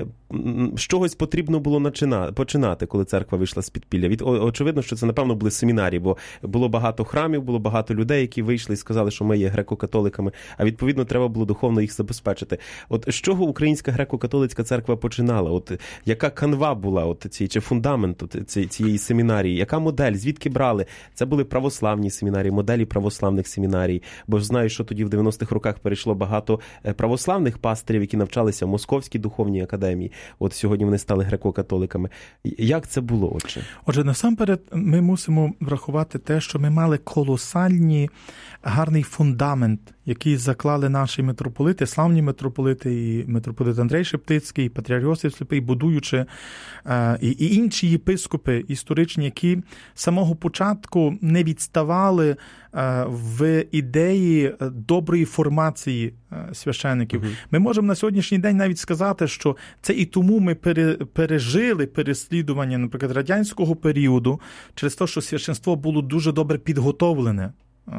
з чогось потрібно було починати, коли церква вийшла з підпілля. Від, очевидно, що це, напевно, були семінарії, бо було багато храмів, було багато людей, які вийшли і сказали, що ми є греко-католиками, а відповідно треба було духовно їх забезпечити. От з чого Українська греко-католицька церква починала? От яка канва була, от ці, чи фундамент от цієї семінарії? Яка модель? Звідки брали? Це були православні семінарії, моделі православних семінарій. Бо ж знаю, що тоді в дев'яностих роках перейшло багато православних пастирів, які навчалися в Московській духовній академії. От сьогодні вони стали греко-католиками. Як це було, отже? Отже, насамперед ми мусимо врахувати те, що ми мали колосальні, гарний фундамент, який заклали наші митрополити, славні митрополити, і митрополит Андрей Шептицький, і патріарх Йосиф Сліпий, будуючи, і, і інші єпископи історичні, які з самого початку не відставали в ідеї доброї формації священиків. Угу. Ми можемо на сьогоднішній день навіть сказати, що це і тому ми пережили переслідування, наприклад, радянського періоду, через те, що священство було дуже добре підготовлене.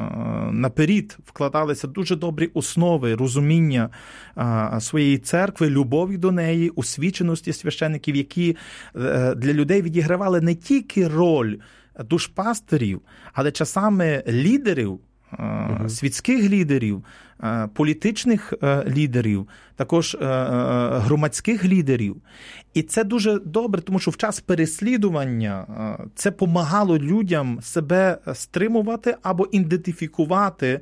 Наперед вкладалися дуже добрі основи розуміння своєї церкви, любові до неї, освіченості священиків, які для людей відігравали не тільки роль душпастерів, але часами лідерів, uh-huh. світських лідерів, політичних лідерів, також громадських лідерів. І це дуже добре, тому що в час переслідування це помагало людям себе стримувати або ідентифікувати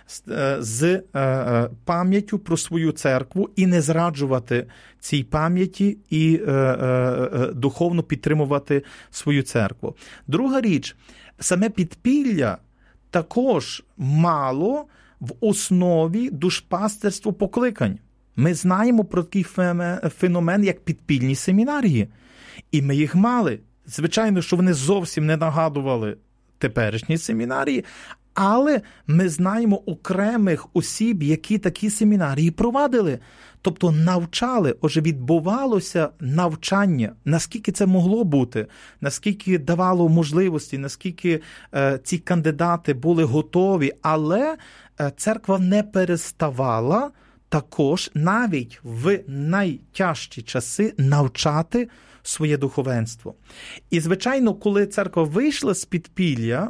з пам'яттю про свою церкву і не зраджувати цій пам'яті і духовно підтримувати свою церкву. Друга річ, саме підпілля також мало в основі душпастерство покликань. Ми знаємо про такий феномен, як підпільні семінарії. І ми їх мали. Звичайно, що вони зовсім не нагадували теперішні семінарії, але ми знаємо окремих осіб, які такі семінарії провадили. Тобто навчали, отже, відбувалося навчання. Наскільки це могло бути, наскільки давало можливості, наскільки е, ці кандидати були готові, але е, церква не переставала також навіть в найтяжчі часи навчати своє духовенство. І, звичайно, коли церква вийшла з підпілля,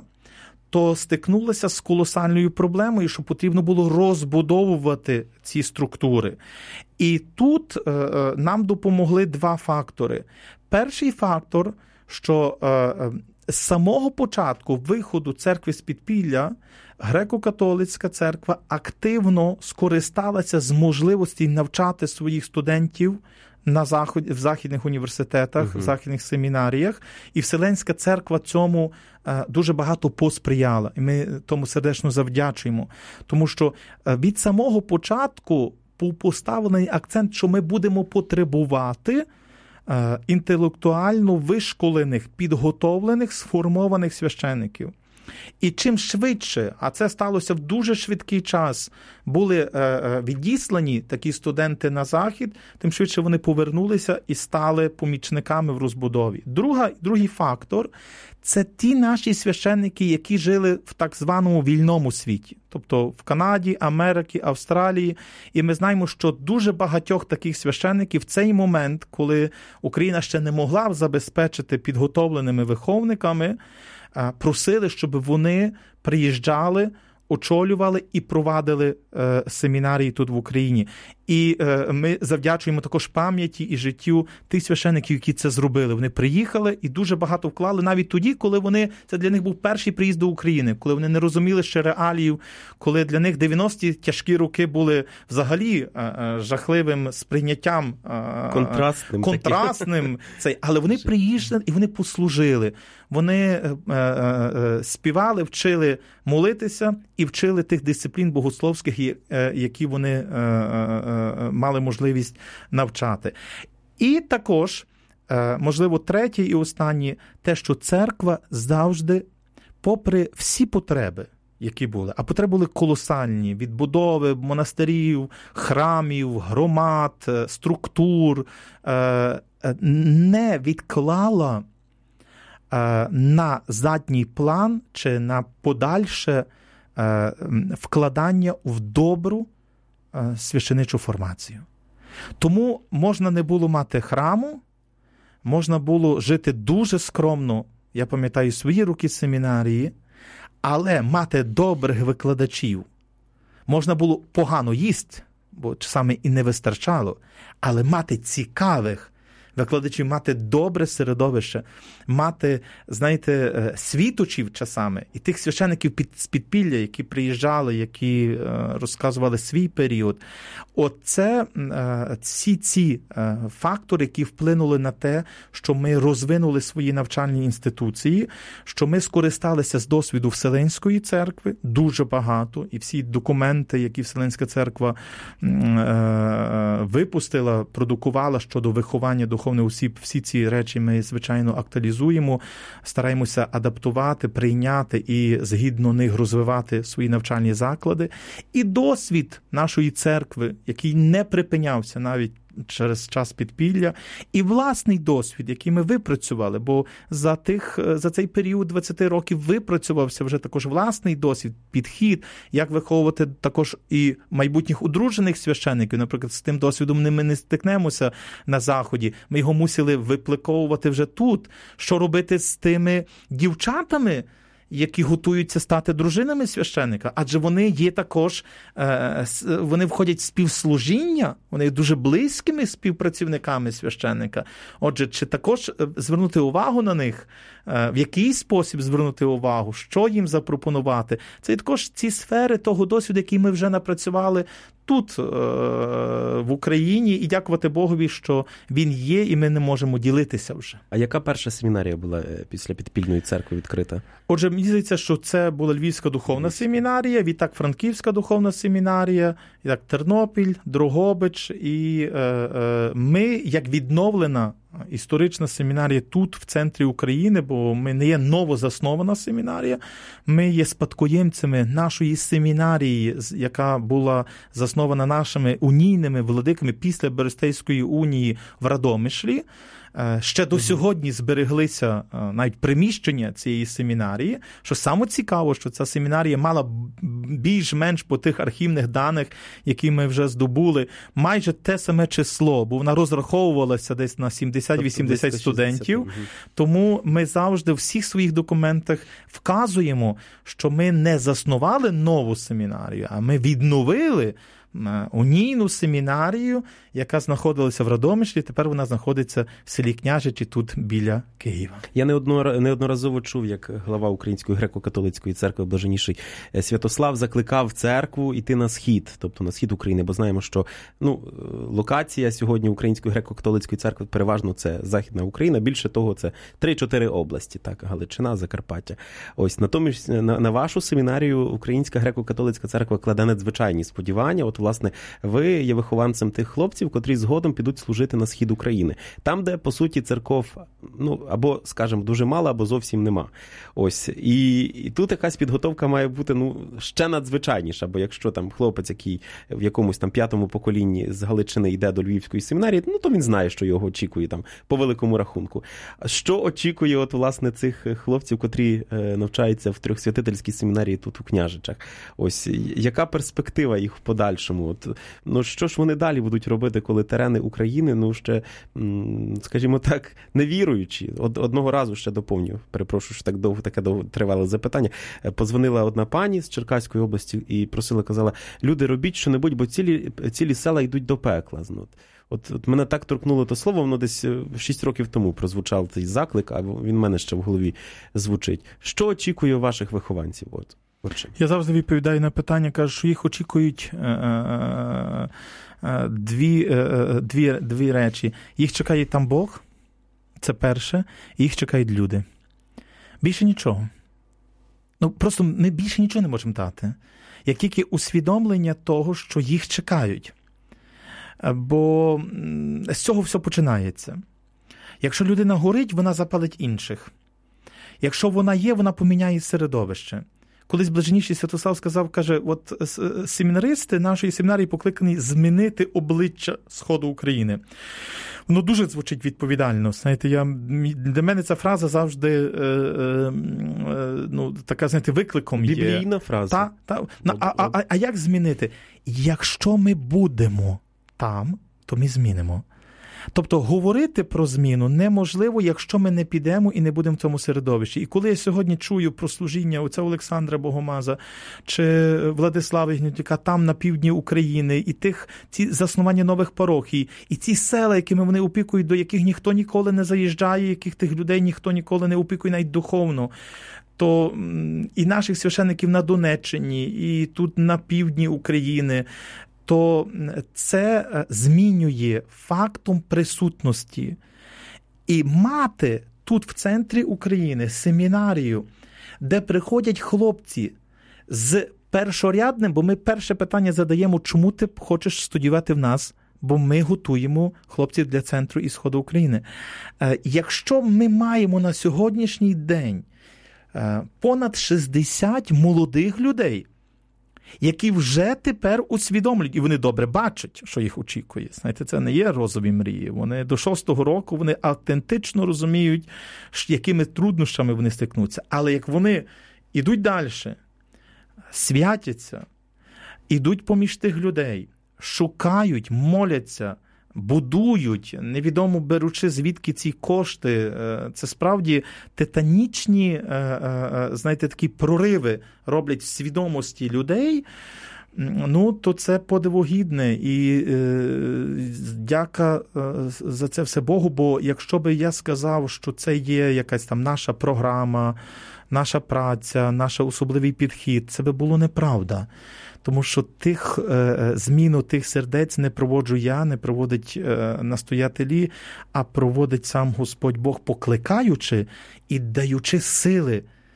то стикнулася з колосальною проблемою, що потрібно було розбудовувати ці структури. І тут е, нам допомогли два фактори. Перший фактор, що е, з самого початку виходу церкви з підпілля греко-католицька церква активно скористалася з можливості навчати своїх студентів на захід, в західних університетах, uh-huh. в західних семінаріях, і Вселенська церква цьому е, дуже багато посприяла. І ми тому сердечно завдячуємо. Тому що е, від самого початку був поставлений акцент, що ми будемо потребувати е, інтелектуально вишколених, підготовлених, сформованих священиків. І чим швидше, а це сталося в дуже швидкий час, були відіслані такі студенти на Захід, тим швидше вони повернулися і стали помічниками в розбудові. Друга, другий фактор – це ті наші священники, які жили в так званому вільному світі. Тобто в Канаді, Америці, Австралії. І ми знаємо, що дуже багатьох таких священників в цей момент, коли Україна ще не могла забезпечити підготовленими виховниками, просили, щоб вони приїжджали, очолювали і провадили е, семінарії тут в Україні. І е, ми завдячуємо також пам'яті і життю тих священиків, які це зробили. Вони приїхали і дуже багато вклали навіть тоді, коли вони, це для них був перший приїзд до України, коли вони не розуміли ще реаліїв, коли для них дев'яності тяжкі роки були взагалі е, е, жахливим сприйняттям, е, контрастним, контрастним цей, але вони приїжджали і вони послужили. Вони е, е, е, співали, вчили молитися і вчили тих дисциплін богословських, е, які вони е, е, мали можливість навчати. І також, можливо, третє і останнє, те, що церква завжди, попри всі потреби, які були, а потреби були колосальні, відбудови монастирів, храмів, громад, структур, не відклала на задній план чи на подальше вкладання в добру священичу формацію. Тому можна не було мати храму, можна було жити дуже скромно, я пам'ятаю свої роки семінарії, але мати добрих викладачів. Можна було погано їсти, бо часами і не вистачало, але мати цікавих викладачів, мати добре середовище, мати, знаєте, світочів часами, і тих священиків під, з підпілля, які приїжджали, які е, розказували свій період. Оце, е, всі ці е, фактори, які вплинули на те, що ми розвинули свої навчальні інституції, що ми скористалися з досвіду Вселенської церкви, дуже багато, і всі документи, які Вселенська церква е, е, випустила, продукувала щодо виховання духовних осіб, всі ці речі ми, звичайно, актуалізуємо, стараємося адаптувати, прийняти і згідно них розвивати свої навчальні заклади. І досвід нашої церкви, який не припинявся навіть через час підпілля, і власний досвід, який ми випрацювали, бо за тих, за цей період двадцяти років випрацювався вже також власний досвід, підхід, як виховувати також і майбутніх одружених священиків. Наприклад, з тим досвідом ми не стикнемося на Заході. Ми його мусили випликовувати вже тут. Що робити з тими дівчатами, які готуються стати дружинами священника, адже вони є також, вони входять в співслужіння, вони є дуже близькими співпрацівниками священника. Отже, чи також звернути увагу на них, в який спосіб звернути увагу, що їм запропонувати. Це також ці сфери того досвіду, який ми вже напрацювали тут, в Україні, і дякувати Богові, що він є, і ми не можемо ділитися вже. А яка перша семінарія була після підпільної церкви відкрита? Отже, мені здається, що це була Львівська духовна семінарія, відтак Франківська духовна семінарія, як Тернопіль, Дрогобич, і е, е, ми, як відновлена історична семінарія тут, в центрі України, бо ми не є новозаснована семінарія, ми є спадкоємцями нашої семінарії, яка була заснована нашими унійними владиками після Берестейської унії в Радомишлі. Ще до сьогодні збереглися навіть приміщення цієї семінарії, що саме цікаво, що ця семінарія мала більш-менш по тих архівних даних, які ми вже здобули, майже те саме число, бо вона розраховувалася десь на сімдесят-вісімдесят студентів, тому ми завжди в всіх своїх документах вказуємо, що ми не заснували нову семінарію, а ми відновили унійну семінарію, яка знаходилася в Радомишлі, тепер вона знаходиться в селі Княжичі, тут біля Києва. Я неодноразово чув, як глава Української греко-католицької церкви Блаженніший Святослав закликав церкву йти на схід, тобто на схід України, бо знаємо, що ну, локація сьогодні Української греко-католицької церкви переважно це Західна Україна, більше того це три-чотири області, так, Галичина, Закарпаття. Ось, натомість на, на вашу семінарію Українська греко-католицька церква кладе надзвичайні сподівання. От, власне, ви є вихованцем тих хлопців, котрі згодом підуть служити на схід України. Там, де, по суті, церков, ну, або, скажімо, дуже мало, або зовсім нема. Ось. І, і тут якась підготовка має бути, ну, ще надзвичайніша, бо якщо там хлопець, який в якомусь там п'ятому поколінні з Галичини йде до Львівської семінарії, ну, то він знає, що його очікує там по великому рахунку. Що очікує, от, власне, цих хлопців, котрі е, навчаються в Трьохсвятительській семінарії тут у Княжичах? Ось, яка перспектива їх в подальшому? От, ну, що ж вони далі будуть робити, коли терени України, ну, ще, скажімо так, не віруючі? Од, одного разу ще доповню, перепрошую, що так довго, таке довго тривале запитання. Позвонила одна пані з Черкаської області і просила, казала, люди, робіть що-небудь, бо цілі, цілі села йдуть до пекла. От, от, от мене так торкнуло то слово, воно десь шість років тому прозвучав цей заклик, а він в мене ще в голові звучить. Що очікує ваших вихованців? От. Я завжди відповідаю на питання, кажу, що їх очікують дві, дві, дві речі. Їх чекає там Бог, це перше, і їх чекають люди. Більше нічого. Ну, просто ми більше нічого не можемо дати. Як тільки усвідомлення того, що їх чекають. Бо з цього все починається. Якщо людина горить, вона запалить інших. Якщо вона є, вона поміняє середовище. Колись Блаженніший Святослав сказав, каже, от семінаристи нашої семінарії покликані змінити обличчя Сходу України. Воно дуже звучить відповідально. Знаєте, я, для мене ця фраза завжди е, е, ну, така, знаєте, викликом є. Біблійна фраза. Та, та. А, а, а, а як змінити? Якщо ми будемо там, то ми змінимо. Тобто говорити про зміну неможливо, якщо ми не підемо і не будемо в цьому середовищі. І коли я сьогодні чую про служіння отця Олександра Богомаза чи Владислава Гнатюка там на півдні України, і тих ці заснування нових парохій, і ці села, якими вони опікують, до яких ніхто ніколи не заїжджає, яких тих людей ніхто ніколи не опікує навіть духовно, то і наших священиків на Донеччині, і тут на півдні України, то це змінює фактом присутності. І мати тут в центрі України семінарію, де приходять хлопці з першорядним, бо ми перше питання задаємо, чому ти хочеш студіювати в нас, бо ми готуємо хлопців для центру і Сходу України. Якщо ми маємо на сьогоднішній день понад шістдесят молодих людей, які вже тепер усвідомлюють, і вони добре бачать, що їх очікує. Знаєте, це не є розові мрії. Вони до шостого року, вони автентично розуміють, якими труднощами вони стикнуться. Але як вони йдуть далі, святяться, йдуть поміж тих людей, шукають, моляться, будують, невідомо беручи звідки ці кошти. Це справді титанічні, знаєте, такі прориви роблять в свідомості людей, ну, то це подивогідне. І дяка за це все Богу, бо якщо би я сказав, що це є якась там наша програма, наша праця, наш особливий підхід, це би було неправда. Тому що тих е, зміну тих сердець не проводжу я, не проводить е, настоятелі, а проводить сам Господь Бог, покликаючи і даючи сили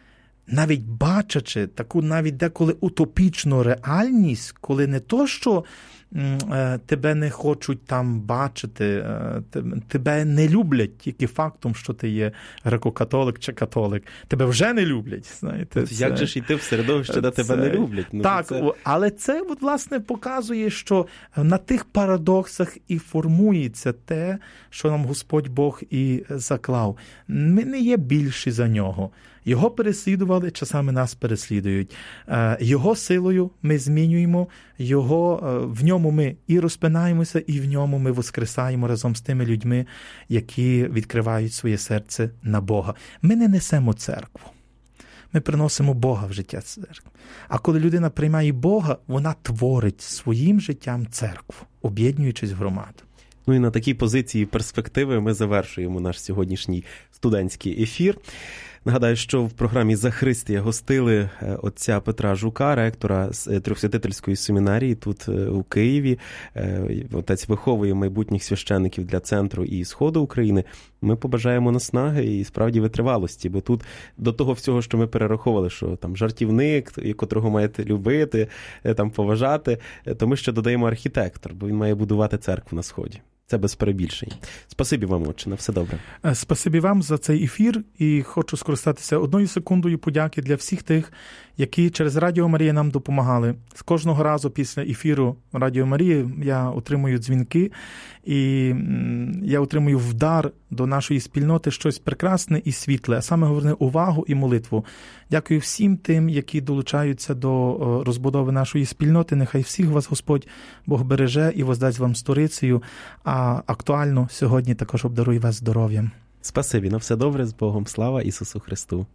навіть бачачи таку навіть деколи утопічну реальність, коли не то, що тебе не хочуть там бачити, тебе не люблять тільки фактом, що ти є греко-католик чи католик. Тебе вже не люблять. Знаєте, це... Як же ж йти в середовище, де тебе не люблять? Ну, так, це... але це, от, власне, показує, що на тих парадоксах і формується те, що нам Господь Бог і заклав. Ми не є більші за нього. Його переслідували, часами нас переслідують. Його силою ми змінюємо, його, в ньому ми і розпинаємося, і в ньому ми воскресаємо разом з тими людьми, які відкривають своє серце на Бога. Ми не несемо церкву. Ми приносимо Бога в життя церкви. А коли людина приймає Бога, вона творить своїм життям церкву, об'єднуючись в громаду. Ну і на такій позиції перспективи ми завершуємо наш сьогоднішній студентський ефір. Нагадаю, що в програмі «Захристія» гостили отця Петра Жука, ректора з Трьохсвятительської семінарії тут у Києві. Отець виховує майбутніх священиків для центру і сходу України. Ми побажаємо наснаги і справді витривалості, бо тут до того всього, що ми перераховували, що там жартівник, котрого маєте любити, там поважати, то ми ще додаємо архітектор, бо він має будувати церкву на сході. Це без перебільшень. Спасибі вам, отче, на все добре. Спасибі вам за цей ефір, і хочу скористатися одною секундою подяки для всіх тих, які через Радіо Марія нам допомагали. З кожного разу після ефіру Радіо Марії я отримую дзвінки, і я отримую в дар до нашої спільноти щось прекрасне і світле, а саме головне увагу і молитву. Дякую всім тим, які долучаються до розбудови нашої спільноти. Нехай всіх вас Господь Бог береже і воздасть вам сторицею, а актуально сьогодні також обдарує вас здоров'ям. Спасибі, на все добре, з Богом. Слава Ісусу Христу.